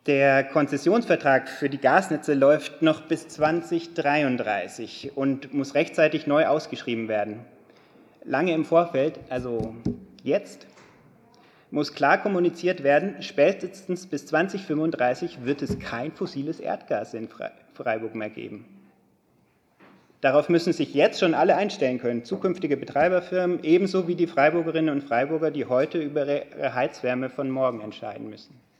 Der Konzessionsvertrag für die Gasnetze läuft noch bis 2033 und muss rechtzeitig neu ausgeschrieben werden. Lange im Vorfeld, also jetzt, muss klar kommuniziert werden, spätestens bis 2035 wird es kein fossiles Erdgas in Freiburg mehr geben. Darauf müssen sich jetzt schon alle einstellen können, zukünftige Betreiberfirmen, ebenso wie die Freiburgerinnen und Freiburger, die heute über ihre Heizwärme von morgen entscheiden müssen.